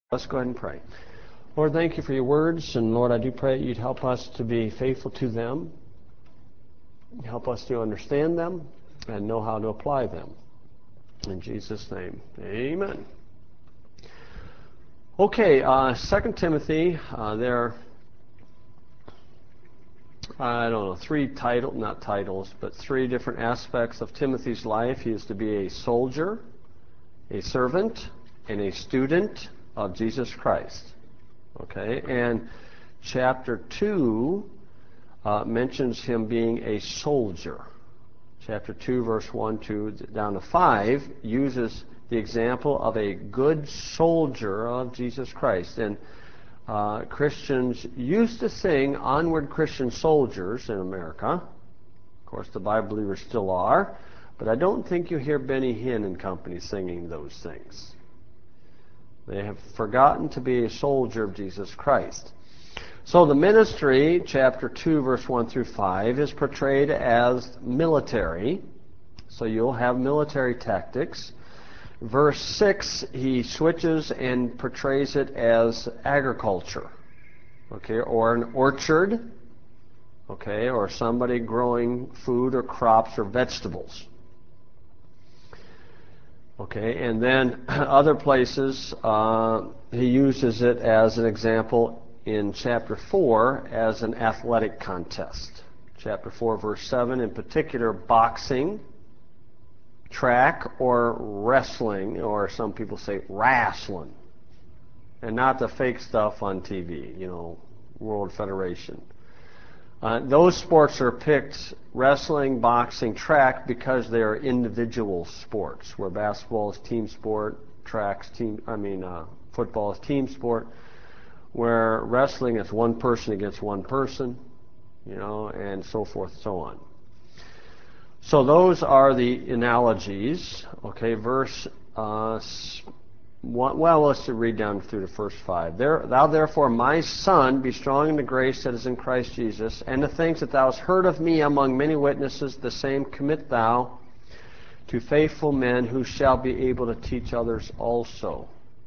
Let's go ahead and pray. Lord, thank you for your words, and Lord, I do pray that you'd help us to be faithful to them, help us to understand them, and know how to apply them. In Jesus' name, amen. Okay, 2 Timothy, there are, three different aspects of Timothy's life. He is to be a soldier, a servant, and a student of Jesus Christ. Okay, and chapter 2 mentions him being a soldier. Chapter 2, verse 1 down to 5 uses the example of a good soldier of Jesus Christ. And Christians used to sing Onward Christian Soldiers in America. Of course, the Bible believers still are. But I don't think you hear Benny Hinn and company singing those things. They have forgotten to be a soldier of Jesus Christ. So the ministry, chapter 2, verse 1 through 5, is portrayed as military. So you'll have military tactics. Verse 6, he switches and portrays it as agriculture, okay, or an orchard, okay, or somebody growing food or crops or vegetables. Okay, and then other places he uses it as an example in chapter 4 as an athletic contest. Chapter 4, verse 7, in particular, boxing, track, or wrestling, or some people say wrestling, and not the fake stuff on TV, World Federation. Those sports are picked, wrestling, boxing, track, because they are individual sports, where basketball is team sport, football is team sport, where wrestling is one person against one person, and so forth and so on. So those are the analogies. Okay, verse 1, let's read down through the first 5. Thou therefore, my son, be strong in the grace that is in Christ Jesus, and the things that thou hast heard of me among many witnesses, the same commit thou to faithful men who shall be able to teach others also.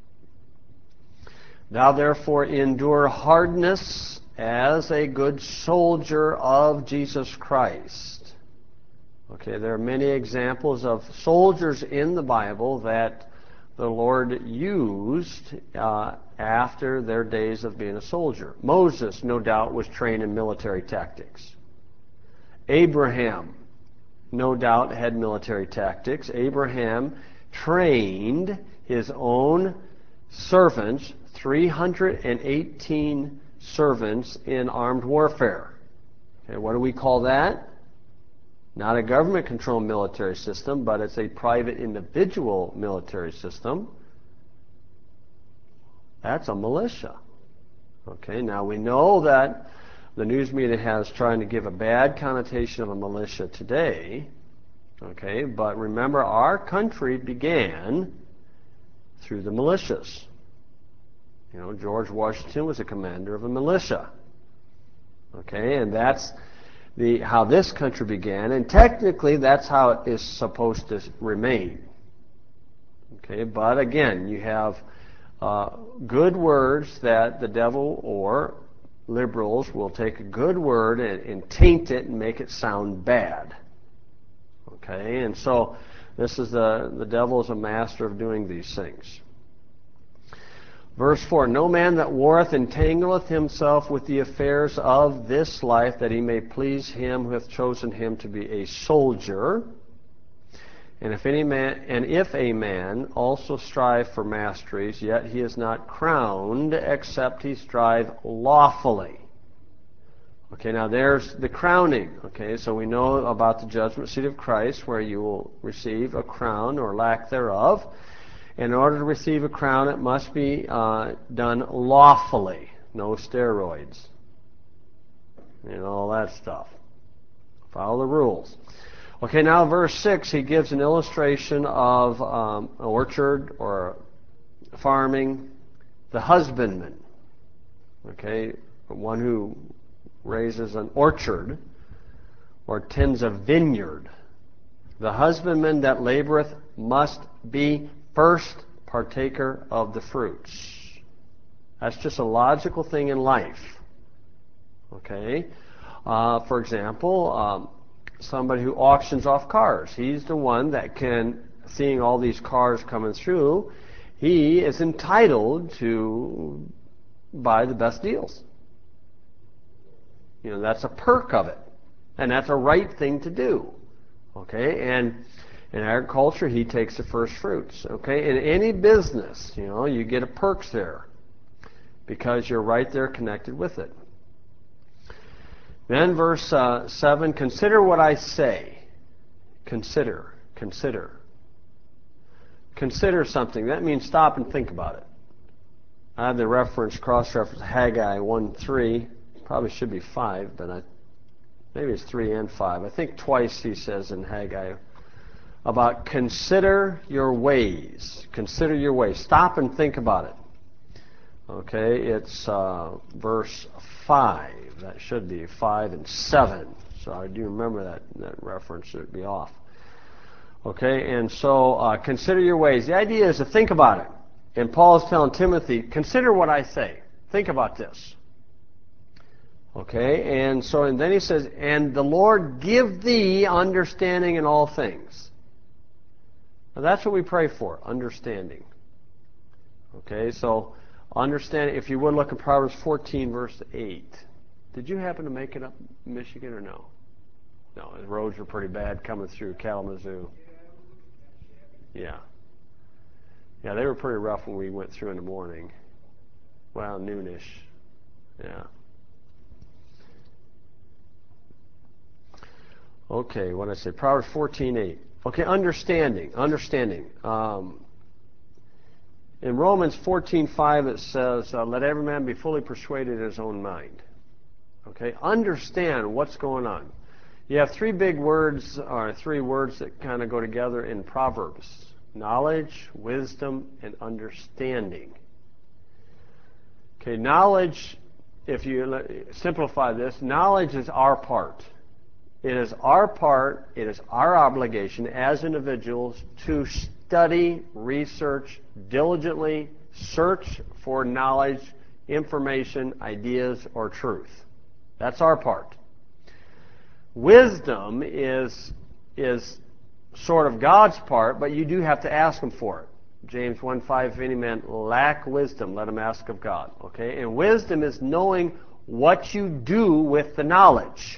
Thou therefore endure hardness as a good soldier of Jesus Christ. Okay, there are many examples of soldiers in the Bible that the Lord used after their days of being a soldier. Moses, no doubt, was trained in military tactics. Abraham, no doubt, had military tactics. Abraham trained his own servants, 318 servants, in armed warfare. Okay, what do we call that? Not a government-controlled military system, but it's a private individual military system. That's a militia. Okay, now we know that the news media has trying to give a bad connotation of a militia today. Okay, but remember, our country began through the militias. George Washington was a commander of a militia. Okay, and that's how this country began, and technically that's how it is supposed to remain. Okay, but again, you have good words that the devil or liberals will take a good word and taint it and make it sound bad. Okay, and so this is the devil is a master of doing these things. Verse 4, no man that warreth entangleth himself with the affairs of this life, that he may please him who hath chosen him to be a soldier. And if a man also strive for masteries, yet he is not crowned, except he strive lawfully. Okay, now there's the crowning. Okay, so we know about the judgment seat of Christ, where you will receive a crown or lack thereof. In order to receive a crown, it must be done lawfully. No steroids. All that stuff. Follow the rules. Okay, now verse 6, he gives an illustration of an orchard or farming. The husbandman, okay, one who raises an orchard or tends a vineyard. The husbandman that laboreth must be first partaker of the fruits. That's just a logical thing in life. Okay? For example, somebody who auctions off cars. He's the one that can, seeing all these cars coming through, he is entitled to buy the best deals. You know, that's a perk of it. And that's a right thing to do. Okay? And in agriculture, he takes the first fruits. Okay? In any business, you know, you get a perks there because you're right there connected with it. Then verse 7, consider what I say. Consider. Consider. Consider something. That means stop and think about it. I have the reference, cross-reference, Haggai 1:3. Probably should be 5, but maybe it's 3 and 5. I think twice he says in Haggai about consider your ways. Consider your ways. Stop and think about it. Okay, it's verse 5. That should be 5 and 7. So I do remember that reference. It would be off. Okay, and so consider your ways. The idea is to think about it. And Paul is telling Timothy, consider what I say. Think about this. Okay, and then he says, and the Lord give thee understanding in all things. Now that's what we pray for, understanding. Okay, so understand, if you would look at Proverbs 14, verse 8. Did you happen to make it up in Michigan or no? No, the roads were pretty bad coming through Kalamazoo. Yeah. Yeah, they were pretty rough when we went through in the morning. Well, noonish. Yeah. Okay, what did I say? Proverbs 14:8. Okay, understanding. Understanding. In Romans 14:5 it says, let every man be fully persuaded in his own mind. Okay, understand what's going on. You have three big words, or three words that kind of go together in Proverbs. Knowledge, wisdom, and understanding. Okay, knowledge, if you simplify this, knowledge is our part. It is our part, it is our obligation as individuals to study, research, diligently search for knowledge, information, ideas, or truth. That's our part. Wisdom is sort of God's part, but you do have to ask Him for it. James 1:5, if any man lack wisdom, let him ask of God. Okay? And wisdom is knowing what you do with the knowledge.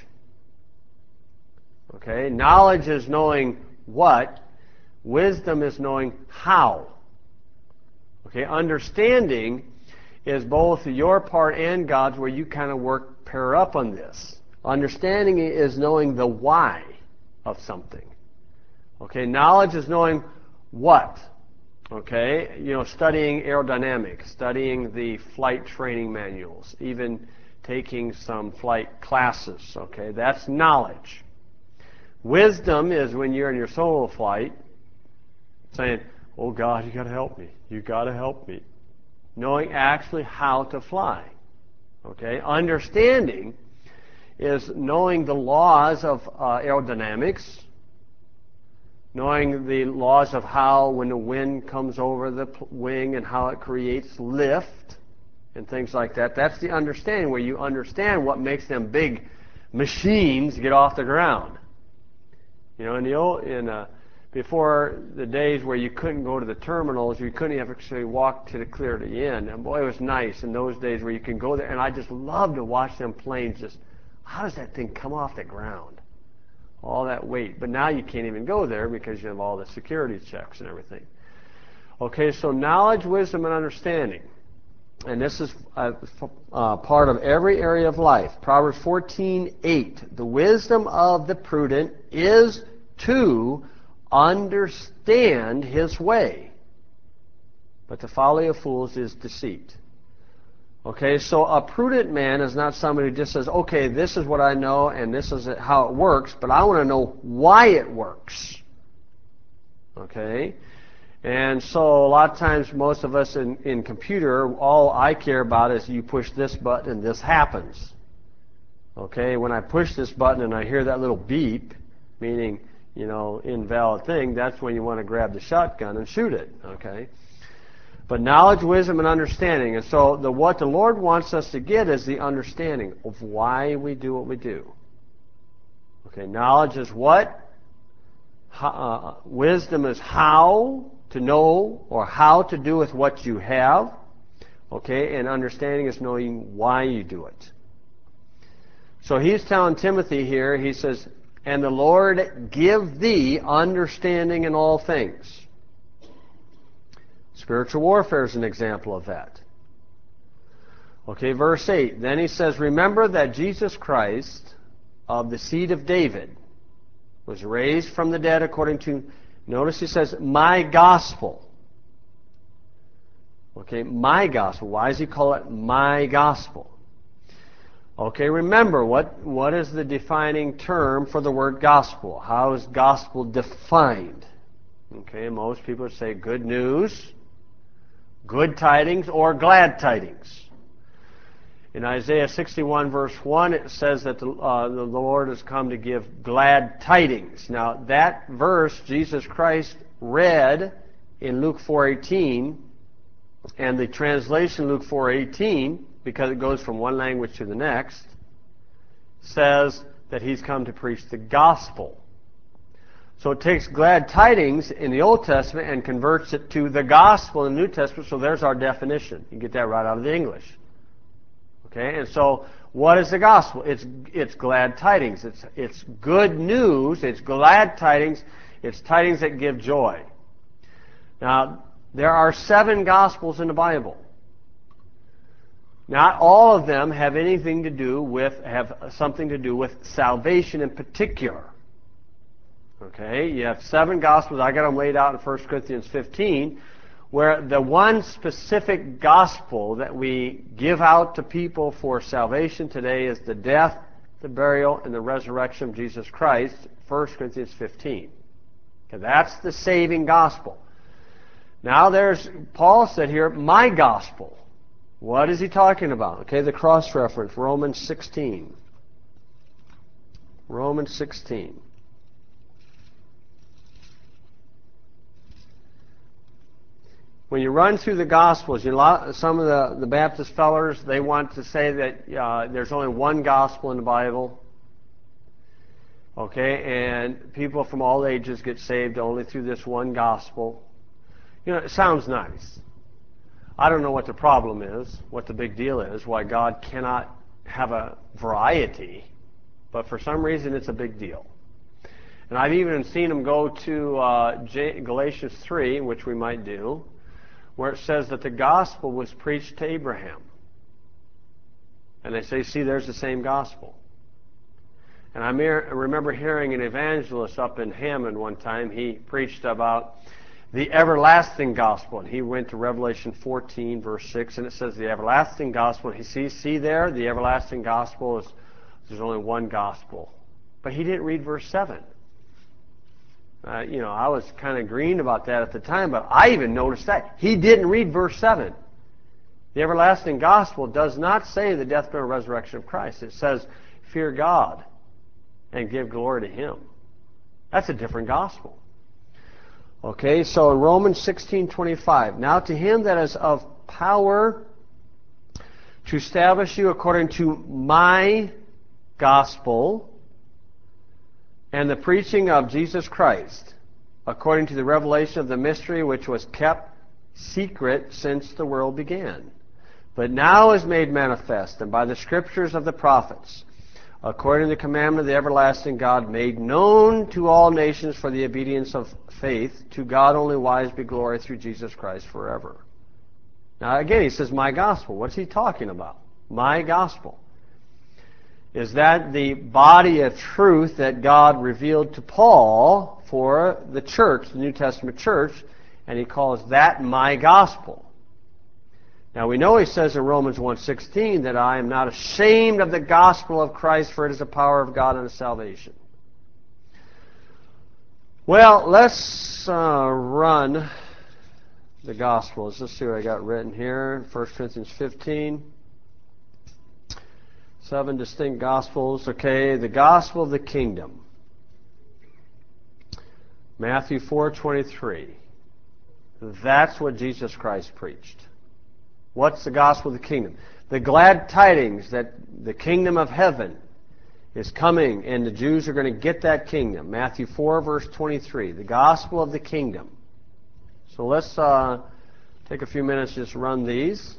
Okay? Knowledge is knowing what. Wisdom is knowing how. Okay? Understanding is both your part and God's, where you kind of pair up on this. Understanding is knowing the why of something. Okay? Knowledge is knowing what. Okay? You know, studying aerodynamics, studying the flight training manuals, even taking some flight classes. Okay? That's knowledge. Wisdom is when you're in your solo flight saying, oh God, you got to help me. You got to help me. Knowing actually how to fly. Okay? Understanding is knowing the laws of aerodynamics, knowing the laws of how when the wind comes over the wing and how it creates lift and things like that. That's the understanding, where you understand what makes them big machines get off the ground. You know, before the days where you couldn't go to the terminals, you couldn't actually walk clear to the end. And boy, it was nice in those days where you can go there. And I just love to watch them planes just, how does that thing come off the ground? All that weight. But now you can't even go there because you have all the security checks and everything. Okay, so knowledge, wisdom, and understanding. And this is part of every area of life. Proverbs 14:8. The wisdom of the prudent is to understand his way, but the folly of fools is deceit. Okay, so a prudent man is not somebody who just says, okay, this is what I know and this is how it works, but I want to know why it works. Okay? And so a lot of times, most of us in computer, all I care about is you push this button and this happens. Okay, when I push this button and I hear that little beep, meaning, you know, invalid thing, that's when you want to grab the shotgun and shoot it. Okay? But knowledge, wisdom, and understanding. And so what the Lord wants us to get is the understanding of why we do what we do. Okay, knowledge is what? Wisdom is how to know or how to do with what you have. Okay, and understanding is knowing why you do it. So he's telling Timothy here, he says, and the Lord give thee understanding in all things. Spiritual warfare is an example of that. Okay, verse 8. Then he says, remember that Jesus Christ, of the seed of David, was raised from the dead according to, notice he says, my gospel. Okay, my gospel. Why does he call it my gospel? Okay, remember, what is the defining term for the word gospel? How is gospel defined? Okay, most people say good news, good tidings, or glad tidings. In Isaiah 61 verse 1, it says that the Lord has come to give glad tidings. Now, that verse, Jesus Christ read in Luke 4:18, and the translation Luke 4:18, because it goes from one language to the next, says that he's come to preach the gospel. So it takes glad tidings in the Old Testament and converts it to the gospel in the New Testament, so there's our definition. You get that right out of the English. Okay, and so what is the gospel? It's glad tidings. It's good news. It's glad tidings. It's tidings that give joy. Now, there are 7 gospels in the Bible. Not all of them have something to do with salvation in particular. Okay, you have 7 gospels. I got them laid out in 1 Corinthians 15, where the one specific gospel that we give out to people for salvation today is the death, the burial, and the resurrection of Jesus Christ, 1 Corinthians 15. Okay, that's the saving gospel. Now Paul said here, my gospel. What is he talking about? Okay, the cross-reference, Romans 16. Romans 16. When you run through the Gospels, some of the Baptist fellers, they want to say that there's only one gospel in the Bible. Okay, and people from all ages get saved only through this one gospel. You know, it sounds nice. I don't know what the problem is, what the big deal is, why God cannot have a variety, but for some reason it's a big deal. And I've even seen them go to Galatians 3, which we might do, where it says that the gospel was preached to Abraham. And they say, see, there's the same gospel. And I remember hearing an evangelist up in Hammond one time, he preached about the everlasting gospel. And he went to Revelation 14, verse 6, and it says the everlasting gospel. And he see there, the everlasting gospel is, there's only one gospel. But he didn't read verse 7. I was kind of green about that at the time, but I even noticed that. He didn't read verse 7. The everlasting gospel does not say the death, burial, and resurrection of Christ. It says, fear God and give glory to Him. That's a different gospel. Okay, so in Romans 16:25, now to Him that is of power to establish you according to my gospel and the preaching of Jesus Christ, according to the revelation of the mystery which was kept secret since the world began, but now is made manifest, and by the scriptures of the prophets, according to the commandment of the everlasting God, made known to all nations for the obedience of faith, to God only wise be glory through Jesus Christ forever. Now again, he says, my gospel. What's he talking about? My gospel. Is that the body of truth that God revealed to Paul for the church, the New Testament church, and he calls that my gospel. Now we know he says in Romans 1:16 that I am not ashamed of the gospel of Christ, for it is the power of God unto salvation. Well, let's run the Gospels. Let's see what I got written here. 1 Corinthians 15. 7 distinct Gospels. Okay, the Gospel of the Kingdom. Matthew 4:23. That's what Jesus Christ preached. What's the gospel of the kingdom? The glad tidings that the kingdom of heaven is coming, and the Jews are going to get that kingdom. Matthew 4, verse 23. The gospel of the kingdom. So let's take a few minutes to just run these.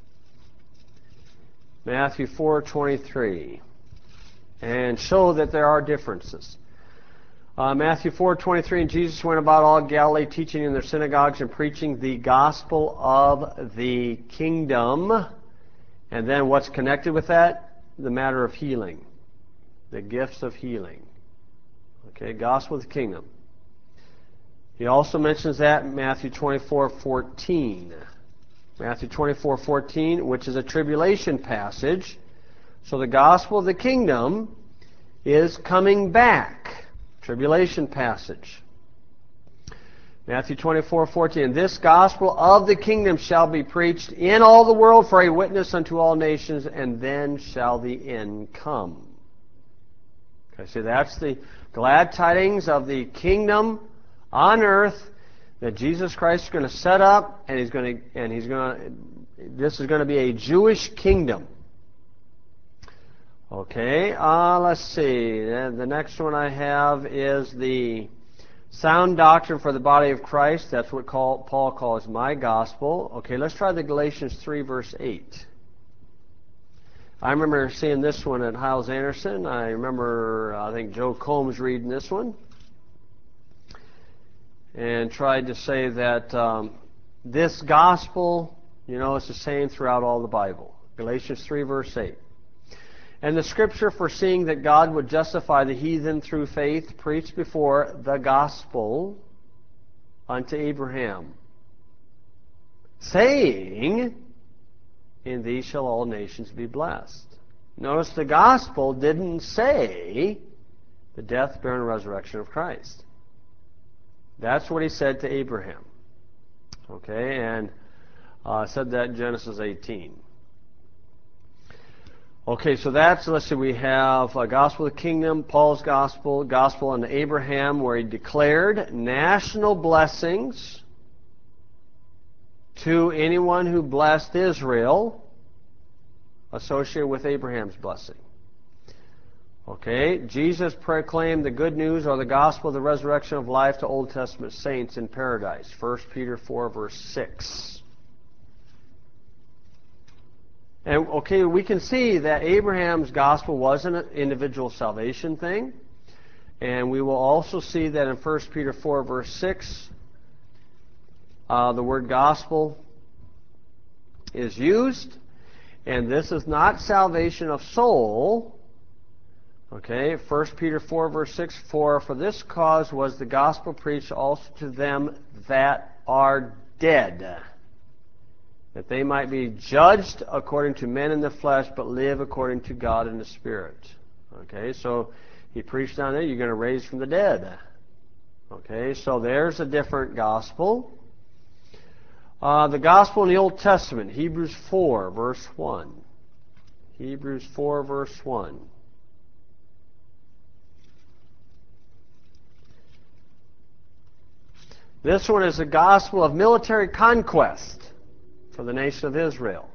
Matthew 4:23, and show that there are differences. Matthew 4:23, and Jesus went about all Galilee, teaching in their synagogues and preaching the gospel of the kingdom. And then what's connected with that? The matter of healing, the gifts of healing. Okay, gospel of the kingdom. He also mentions that in Matthew 24:14. Matthew 24:14, which is a tribulation passage. So the gospel of the kingdom is coming back. Tribulation passage. Matthew 24:14, and this gospel of the kingdom shall be preached in all the world for a witness unto all nations, and then shall the end come. Okay, so that's the glad tidings of the kingdom on earth that Jesus Christ is going to set up, and this is going to be a Jewish kingdom. Okay, let's see. The next one I have is the sound doctrine for the body of Christ. That's what Paul calls my gospel. Okay, let's try the Galatians 3, verse 8. I remember seeing this one at Hyles Anderson. I remember, I think Joe Combs reading this one, and tried to say that this gospel, it's the same throughout all the Bible. Galatians 3, verse 8. And the scripture, foreseeing that God would justify the heathen through faith, preached before the gospel unto Abraham, saying, in thee shall all nations be blessed. Notice the gospel didn't say the death, burial, and resurrection of Christ. That's what he said to Abraham. Okay, and said that in Genesis 18. Okay, so let's see, we have a gospel of the kingdom, Paul's gospel unto Abraham, where he declared national blessings to anyone who blessed Israel, associated with Abraham's blessing. Okay, Jesus proclaimed the good news or the gospel of the resurrection of life to Old Testament saints in paradise. 1 Peter 4, verse 6. And, okay, we can see that Abraham's gospel was an individual salvation thing. And we will also see that in 1 Peter 4, verse 6, the word gospel is used. And this is not salvation of soul. Okay, 1 Peter 4, verse 6, for this cause was the gospel preached also to them that are dead, that they might be judged according to men in the flesh, but live according to God in the Spirit. Okay, so he preached down there, you're going to raise from the dead. Okay, so there's a different gospel. The gospel in the Old Testament, Hebrews 4, verse 1. Hebrews 4, verse 1. This one is the gospel of military conquest for the nation of Israel.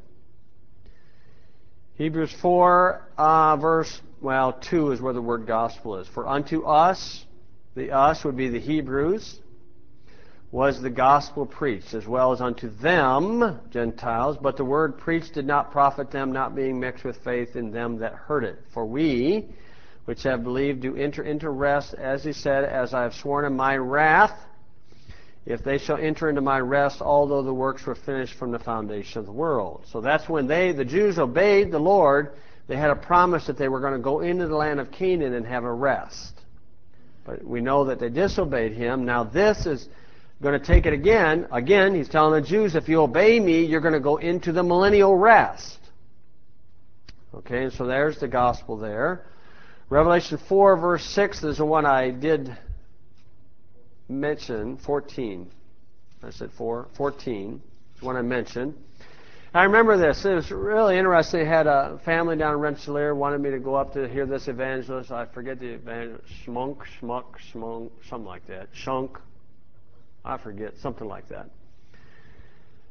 Hebrews 4, verse 2 is where the word gospel is. For unto us, the us would be the Hebrews, was the gospel preached, as well as unto them, Gentiles, but the word preached did not profit them, not being mixed with faith in them that heard it. For we, which have believed, do enter into rest, as he said, as I have sworn in my wrath, if they shall enter into my rest, although the works were finished from the foundation of the world. So that's when the Jews obeyed the Lord. They had a promise that they were going to go into the land of Canaan and have a rest. But we know that they disobeyed him. Now this is going to take it again. Again, he's telling the Jews, if you obey me, you're going to go into the millennial rest. Okay, so there's the gospel there. Revelation 4, verse 6 is the one I did mention. 14. I said 4. 14 is one I mentioned. I remember this. It was really interesting. I had a family down in Rensselaer wanted me to go up to hear this evangelist. I forget the evangelist. Schmunk, something like that. Shunk. I forget. Something like that.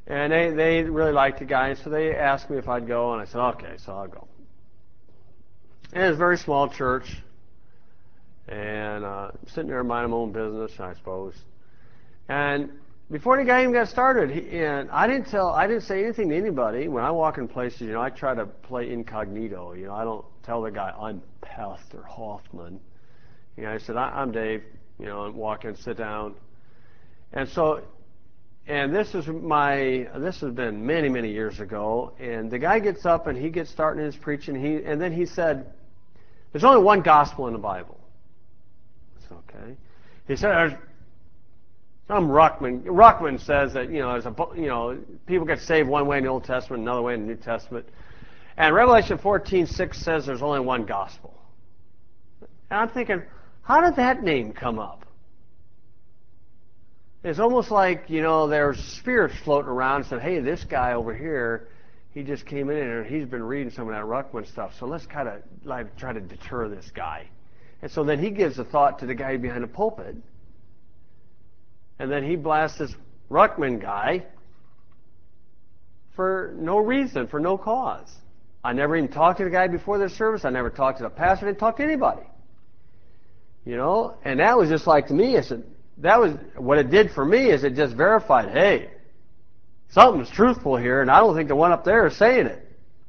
And they really liked the guy, so they asked me if I'd go, and I said, okay, so I'll go. And it's a very small church, and sitting there minding my own business, I suppose. And before the guy even got started, and I didn't say anything to anybody. When I walk in places, I try to play incognito. I don't tell the guy I'm Pastor Hoffman. I said I'm Dave. And walk in, sit down, and so. And this has been many, many years ago. And the guy gets up and he gets started his preaching. And then he said, "There's only one gospel in the Bible." It's okay. He said, "There's some Ruckman." Ruckman says that people get saved one way in the Old Testament, another way in the New Testament. And Revelation 14:6 says there's only one gospel. And I'm thinking, how did that name come up? It's almost like, there's spirits floating around and said, hey, this guy over here, he just came in and he's been reading some of that Ruckman stuff, so let's kind of try to deter this guy. And so then he gives a thought to the guy behind the pulpit, and then he blasts this Ruckman guy for no reason, for no cause. I never even talked to the guy before the service. I never talked to the pastor. I didn't talk to anybody. And that was just like, to me, I said, that was what it did for me, is it just verified, hey, something's truthful here, and I don't think the one up there is saying it.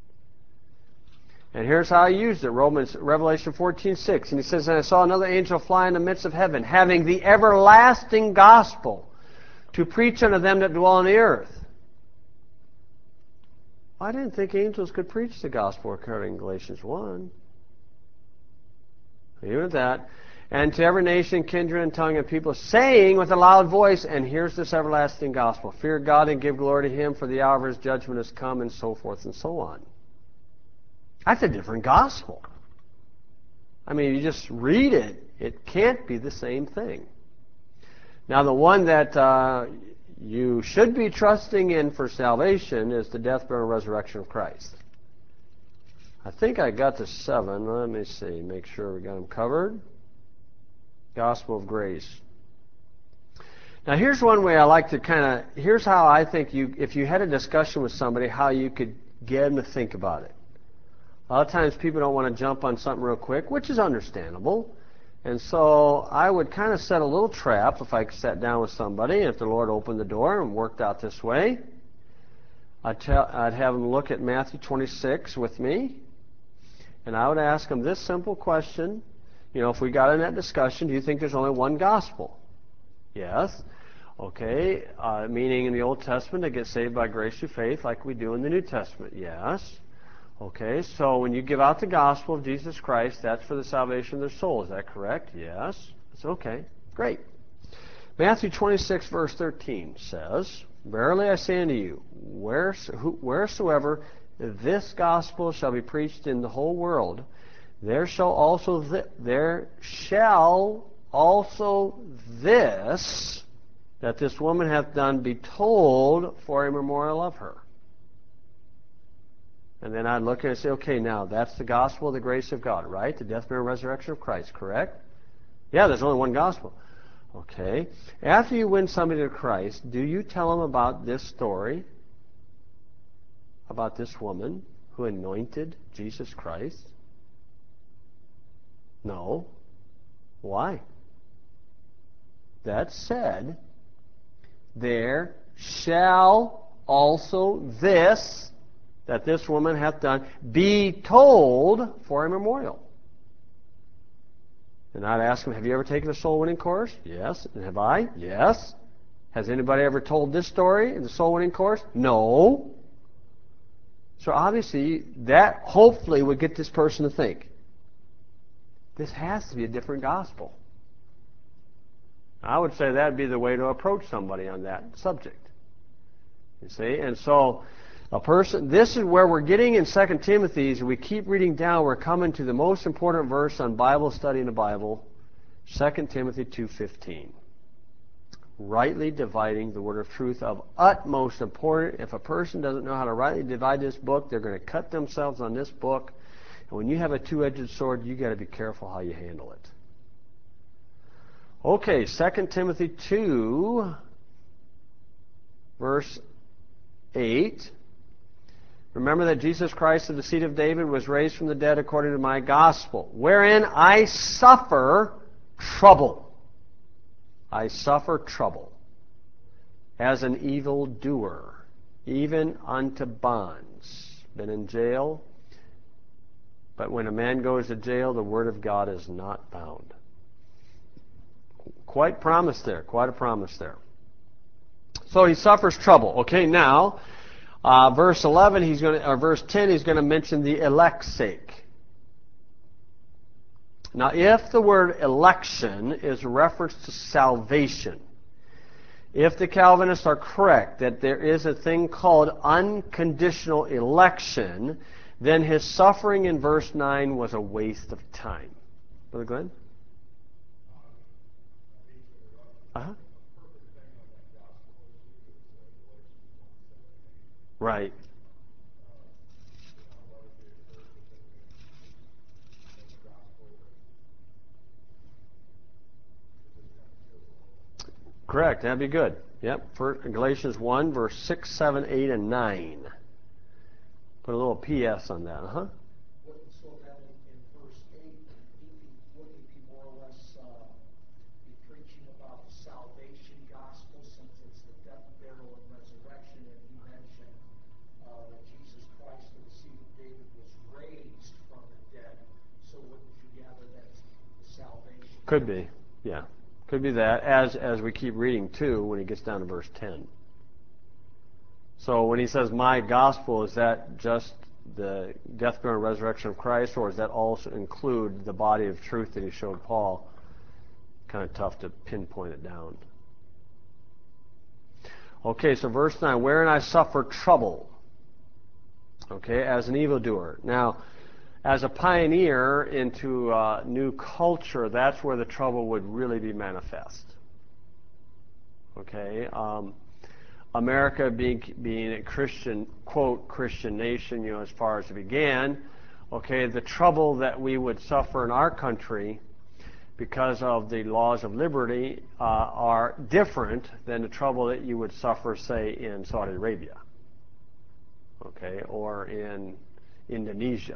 And here's how I used it, Revelation 14:6. And he says, and I saw another angel fly in the midst of heaven, having the everlasting gospel to preach unto them that dwell on the earth. I didn't think angels could preach the gospel according to Galatians 1. Even at that. And to every nation, kindred, and tongue, and people, saying with a loud voice, and here's this everlasting gospel, fear God and give glory to Him, for the hour of His judgment has come, and so forth and so on. That's a different gospel. I mean, you just read it, it can't be the same thing. Now, the one that you should be trusting in for salvation is the death, burial, and resurrection of Christ. I think I got to 7. Let me see, make sure we got them covered. Gospel of grace. Now here's one way I like to here's how I think if you had a discussion with somebody, how you could get them to think about it. A lot of times people don't want to jump on something real quick, which is understandable. And so I would kind of set a little trap if I sat down with somebody, and if the Lord opened the door and worked out this way. I'd have them look at Matthew 26 with me, and I would ask them this simple question. If we got in that discussion, do you think there's only one gospel? Yes. Okay. Meaning in the Old Testament they get saved by grace through faith like we do in the New Testament? Yes. Okay. So when you give out the gospel of Jesus Christ, that's for the salvation of their soul. Is that correct? Yes. It's okay. Great. Matthew 26 verse 13 says, verily I say unto you, wheresoever this gospel shall be preached in the whole world, there shall also this that this woman hath done be told for a memorial of her. And then I'd look at it and say, okay, now that's the gospel of the grace of God, right? The death, burial, and resurrection of Christ, correct? Yeah, there's only one gospel. Okay. After you win somebody to Christ, do you tell them about this story, about this woman who anointed Jesus Christ? No. Why? That said, there shall also this that this woman hath done be told for a memorial. And I'd ask them, have you ever taken a soul winning course? Yes. And have I? Yes. Has anybody ever told this story in the soul winning course? No. So obviously that hopefully would get this person to think, this has to be a different gospel. I would say that would be the way to approach somebody on that subject. You see? And so this is where we're getting in 2 Timothy. As we keep reading down, we're coming to the most important verse on Bible study in the Bible, 2 Timothy 2:15. Rightly dividing the word of truth, of utmost importance. If a person doesn't know how to rightly divide this book, they're going to cut themselves on this book. And when you have a two-edged sword, you've got to be careful how you handle it. Okay, 2 Timothy 2, verse 8. Remember that Jesus Christ of the seed of David was raised from the dead according to my gospel, wherein I suffer trouble. I suffer trouble as an evildoer, even unto bonds. Been in jail, but when a man goes to jail, the word of God is not bound. Quite promise there, quite a promise there. So he suffers trouble. Okay, now, verse 11, verse 10, he's going to mention the elect's sake. Now, if the word election is a reference to salvation, if the Calvinists are correct that there is a thing called unconditional election, then his suffering in verse 9 was a waste of time. Brother Glenn? Uh-huh. Right. Correct. That'd be good. Yep. Galatians 1, verse 6, 7, 8, and 9. Put a little PS on that. Uh-huh. So that in verse 8, wouldn't he be more or less be preaching about the salvation gospel, since it's the death, burial, and resurrection, and he mentioned that Jesus Christ of the seed of David was raised from the dead. So wouldn't you gather that's the salvation? Could be. Yeah. Could be that, as we keep reading too, when he gets down to verse 10. So when he says, my gospel, is that just the death, burial, and resurrection of Christ, or does that also include the body of truth that he showed Paul? Kind of tough to pinpoint it down. Okay, so verse 9, wherein I suffer trouble, okay, as an evildoer. Now, as a pioneer into new culture, that's where the trouble would really be manifest. Okay, America being a Christian, quote, Christian nation, as far as it began, okay, the trouble that we would suffer in our country because of the laws of liberty are different than the trouble that you would suffer, say, in Saudi Arabia, okay, or in Indonesia,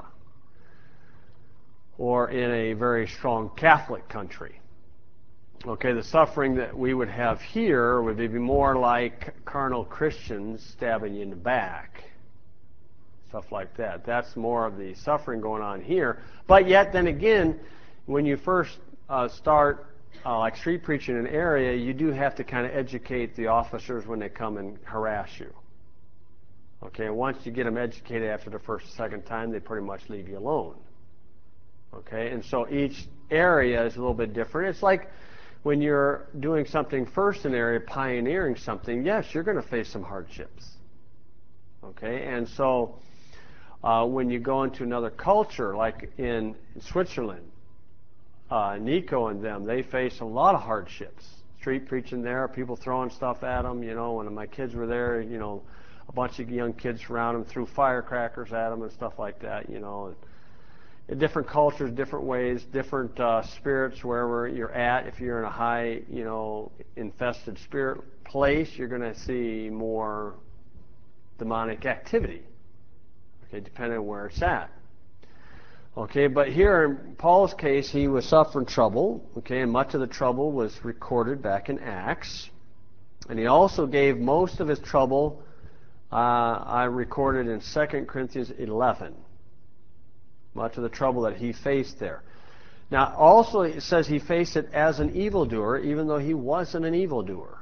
or in a very strong Catholic country. Okay, the suffering that we would have here would be more like carnal Christians stabbing you in the back. Stuff like that. That's more of the suffering going on here. But yet, then again, when you first start like street preaching in an area, you do have to kind of educate the officers when they come and harass you. Okay, once you get them educated after the first or second time, they pretty much leave you alone. Okay, and so each area is a little bit different. It's like when you're doing something first in an area, pioneering something, yes, you're going to face some hardships. Okay, and so when you go into another culture, like in Switzerland, Nico and them, they face a lot of hardships. Street preaching there, people throwing stuff at them. When my kids were there, a bunch of young kids around them threw firecrackers at them and stuff like that. And different cultures, different ways, different spirits wherever you're at. If you're in a high, infested spirit place, you're going to see more demonic activity. Okay, depending on where it's at. Okay, but here in Paul's case, he was suffering trouble. Okay, and much of the trouble was recorded back in Acts. And he also gave most of his trouble, I recorded in 2 Corinthians 11. Much of the trouble that he faced there. Now, also it says he faced it as an evildoer, even though he wasn't an evildoer.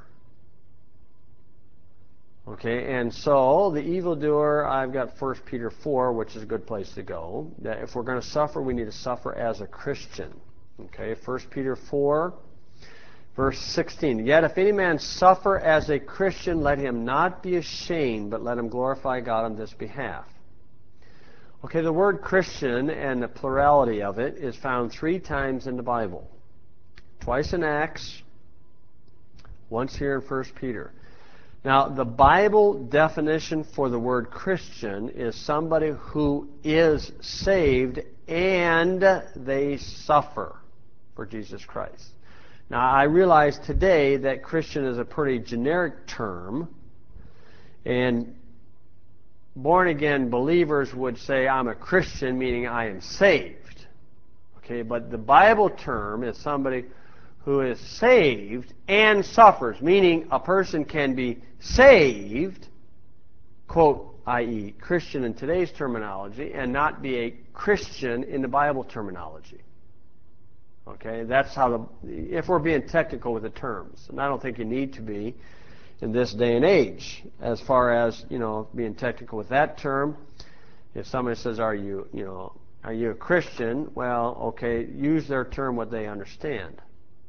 Okay, and so the evildoer, I've got 1 Peter 4, which is a good place to go. That if we're going to suffer, we need to suffer as a Christian. Okay, 1 Peter 4, verse 16. Yet if any man suffer as a Christian, let him not be ashamed, but let him glorify God on this behalf. Okay, the word Christian and the plurality of it is found 3 times in the Bible. Twice in Acts, once here in 1 Peter. Now, the Bible definition for the word Christian is somebody who is saved and they suffer for Jesus Christ. Now, I realize today that Christian is a pretty generic term, and born-again believers would say, I'm a Christian, meaning I am saved. Okay, but the Bible term is somebody who is saved and suffers, meaning a person can be saved, quote, i.e., Christian in today's terminology, and not be a Christian in the Bible terminology. Okay, that's how if we're being technical with the terms, and I don't think you need to be in this day and age, as far as, being technical with that term. If somebody says, are you a Christian? Well, okay, use their term what they understand.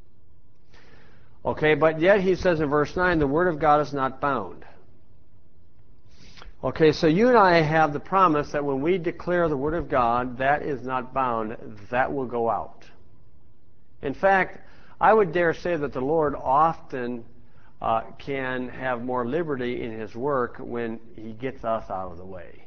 Okay, but yet he says in verse 9, the Word of God is not bound. Okay, so you and I have the promise that when we declare the Word of God, that is not bound, that will go out. In fact, I would dare say that the Lord often can have more liberty in His work when He gets us out of the way.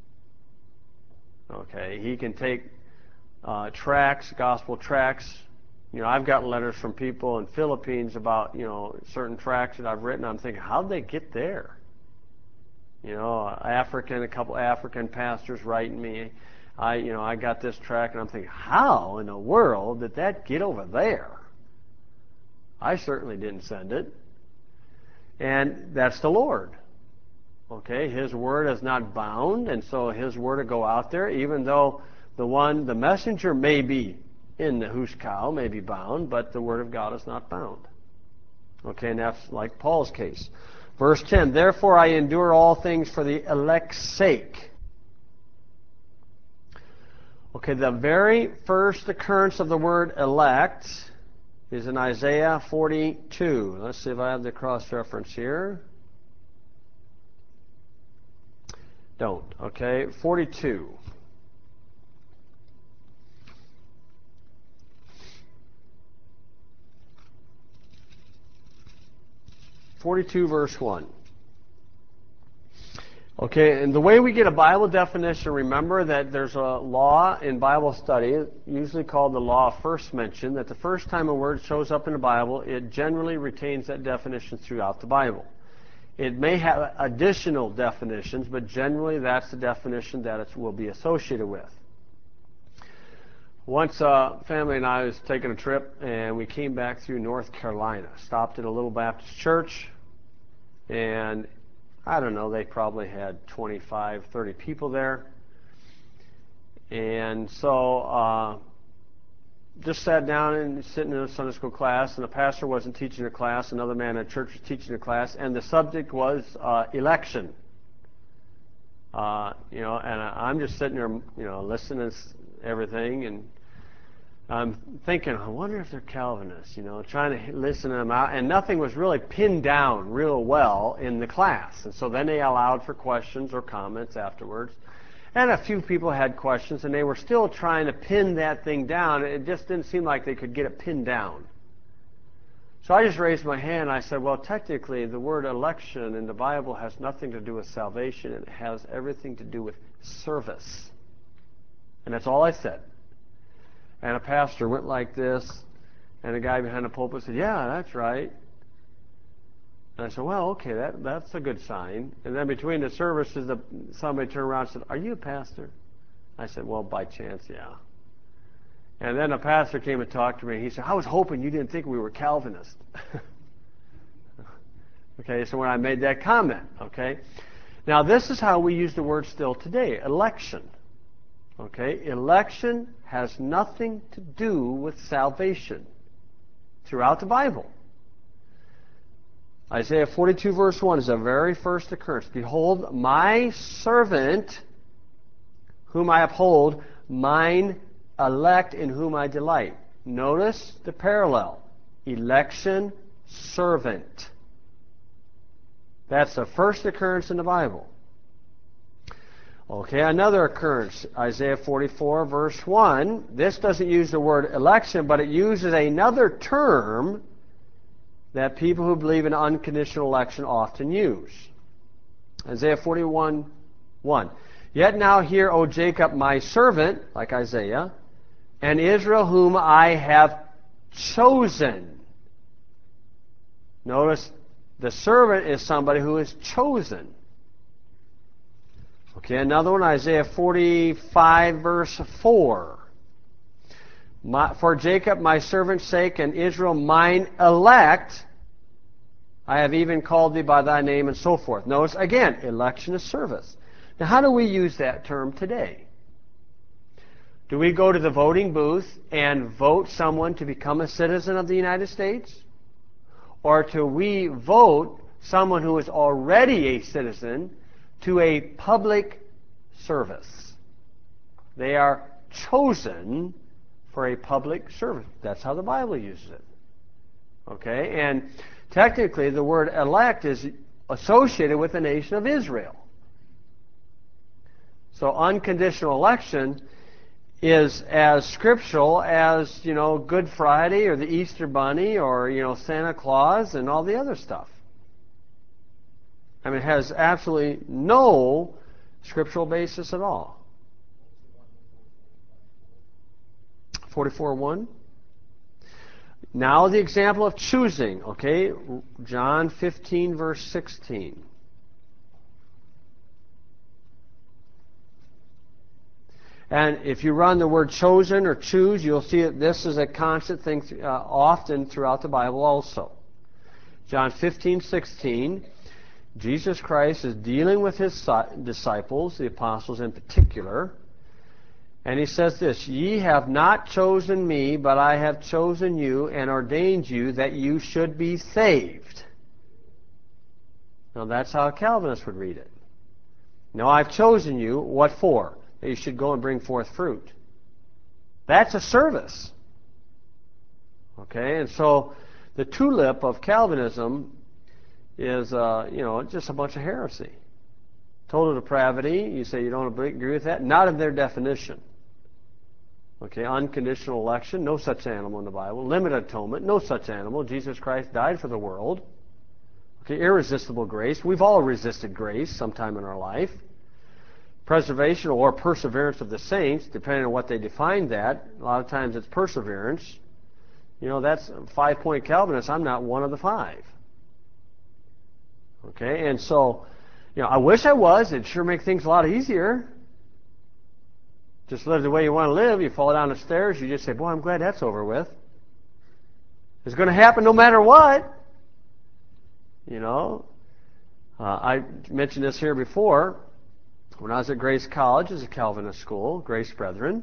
Okay, He can take tracts, gospel tracts. I've gotten letters from people in Philippines about, certain tracts that I've written. I'm thinking, how'd they get there? A couple African pastors writing me, I got this tract, and I'm thinking, how in the world did that get over there? I certainly didn't send it. And that's the Lord. Okay, His Word is not bound, and so His Word will go out there, even though the messenger may be in the huskau, may be bound, but the Word of God is not bound. Okay, and that's like Paul's case. Verse 10, therefore I endure all things for the elect's sake. Okay, the very first occurrence of the word elect is in Isaiah 42. Let's see if I have the cross-reference here. Don't. Okay, 42. Verse 1. Okay, and the way we get a Bible definition, remember that there's a law in Bible study, usually called the law of first mention, that the first time a word shows up in the Bible, it generally retains that definition throughout the Bible. It may have additional definitions, but generally that's the definition that it will be associated with. Once family and I was taking a trip, and we came back through North Carolina, stopped at a little Baptist church, and I don't know, they probably had 25, 30 people there. And so just sat down and sitting in a Sunday school class, and the pastor wasn't teaching a class, another man in church was teaching a class, and the subject was election. And I'm just sitting there, listening to everything, and I'm thinking, I wonder if they're Calvinists, trying to listen to them out, and nothing was really pinned down real well in the class. And so then they allowed for questions or comments afterwards. And a few people had questions, and they were still trying to pin that thing down. It just didn't seem like they could get it pinned down. So I just raised my hand, and I said, well, technically, the word election in the Bible has nothing to do with salvation. It has everything to do with service. And that's all I said. And a pastor went like this, and a guy behind the pulpit said, yeah, that's right. And I said, well, okay, that's a good sign. And then between the services, somebody turned around and said, are you a pastor? I said, well, by chance, yeah. And then a pastor came and talked to me, and he said, I was hoping you didn't think we were Calvinists. Okay, so when I made that comment, okay. Now, this is how we use the word still today, election. Okay, election has nothing to do with salvation throughout the Bible. Isaiah 42 verse 1 is the very first occurrence. Behold, my servant, whom I uphold, mine elect in whom I delight. Notice the parallel. Election, servant. That's the first occurrence in the Bible. Okay, another occurrence, Isaiah 44, verse 1. This doesn't use the word election, but it uses another term that people who believe in unconditional election often use. Isaiah 41, 1. Yet now hear, O Jacob, my servant, like Isaiah, and Israel, whom I have chosen. Notice, the servant is somebody who is chosen. Okay, another one, Isaiah 45, verse 4. For Jacob my servant's sake and Israel mine elect, I have even called thee by thy name, and so forth. Notice, again, election is service. Now, how do we use that term today? Do we go to the voting booth and vote someone to become a citizen of the United States? Or do we vote someone who is already a citizen to a public service? They are chosen for a public service. That's how the Bible uses it. Okay? And technically, the word elect is associated with the nation of Israel. So unconditional election is as scriptural as, Good Friday or the Easter Bunny or, Santa Claus and all the other stuff. I mean, it has absolutely no scriptural basis at all. 44:1. Now the example of choosing, okay? John 15, verse 16. And if you run the word chosen or choose, you'll see that this is a constant thing often throughout the Bible also. John 15:16, Jesus Christ is dealing with his disciples, the apostles in particular, and he says this, "Ye have not chosen me, but I have chosen you and ordained you that you should be saved." Now that's how a Calvinist would read it. Now I've chosen you, what for? That you should go and bring forth fruit. That's a service. Okay, and so the tulip of Calvinism is, just a bunch of heresy. Total depravity, you say you don't agree with that? Not in their definition. Okay, unconditional election, no such animal in the Bible. Limited atonement, no such animal. Jesus Christ died for the world. Okay, irresistible grace. We've all resisted grace sometime in our life. Preservation or perseverance of the saints, depending on what they define that. A lot of times it's perseverance. That's 5-point Calvinist. I'm not one of the 5. Okay, and so, I wish I was. It'd sure make things a lot easier. Just live the way you want to live. You fall down the stairs, you just say, boy, I'm glad that's over with. It's going to happen no matter what. I mentioned this here before. When I was at Grace College, it's a Calvinist school, Grace Brethren,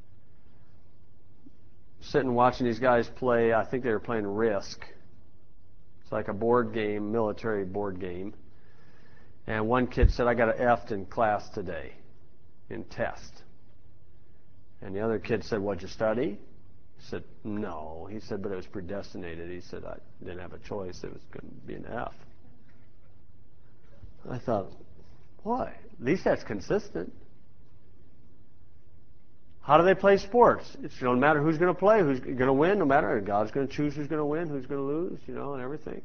sitting watching these guys play, I think they were playing Risk. It's like a board game, military board game. And one kid said, I got an F in class today, in test. And the other kid said, what'd you study? He said, no. He said, but it was predestinated. He said, I didn't have a choice. It was going to be an F. I thought, boy, at least that's consistent. How do they play sports? It doesn't matter who's going to play, who's going to win, no matter. God's going to choose who's going to win, who's going to lose, and everything.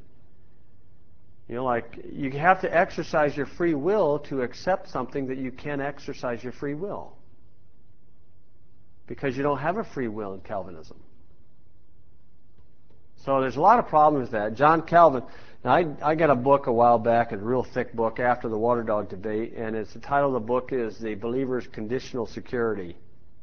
You have to exercise your free will to accept something that you can't exercise your free will. Because you don't have a free will in Calvinism. So there's a lot of problems with that. John Calvin, now I got a book a while back, a real thick book after the water dog debate, and the title of the book is The Believer's Conditional Security,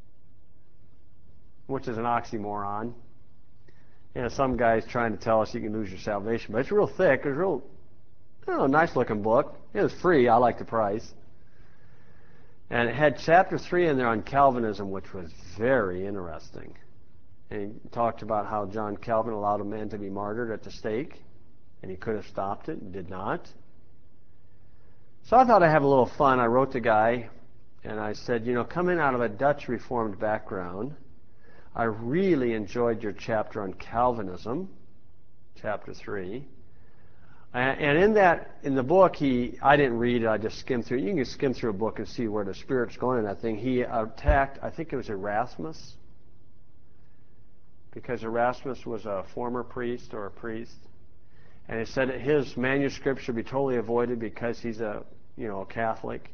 which is an oxymoron. Some guy's trying to tell us you can lose your salvation, but it's real thick. It's real, nice looking book. It was free. I like the price. And it had chapter 3 in there on Calvinism, which was very interesting. And he talked about how John Calvin allowed a man to be martyred at the stake, and he could have stopped it and did not. So I thought I'd have a little fun. I wrote the guy, and I said, coming out of a Dutch Reformed background, I really enjoyed your chapter on Calvinism, chapter 3. And in the book, I didn't read it, I just skimmed through it. You can skim through a book and see where the Spirit's going in that thing. He attacked, I think it was Erasmus, because Erasmus was a former priest or a priest. And he said that his manuscript should be totally avoided because he's a Catholic.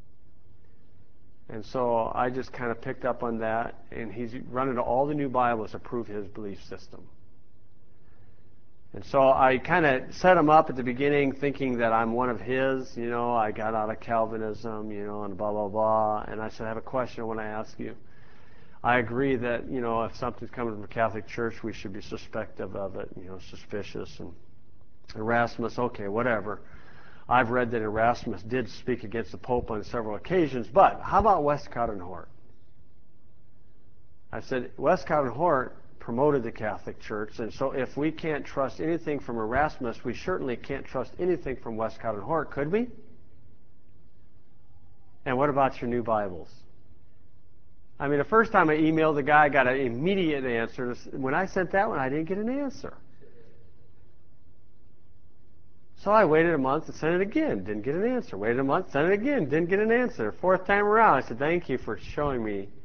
And so I just kind of picked up on that, and he's run into all the new Bibles to prove his belief system. And so I kind of set him up at the beginning thinking that I'm one of his, I got out of Calvinism, and blah, blah, blah. And I said, I have a question I want to ask you. I agree that, if something's coming from the Catholic Church, we should be suspective of it, suspicious. And Erasmus, okay, whatever. I've read that Erasmus did speak against the Pope on several occasions, but how about Westcott and Hort? I said, Westcott and Hort promoted the Catholic Church, and so if we can't trust anything from Erasmus, we certainly can't trust anything from Westcott and Hort, could we? And what about your new Bibles? I mean, the first time I emailed the guy, I got an immediate answer. When I sent that one, I didn't get an answer. So I waited a month and sent it again, didn't get an answer. Waited a month, sent it again, didn't get an answer. Fourth time around, I said, thank you for showing me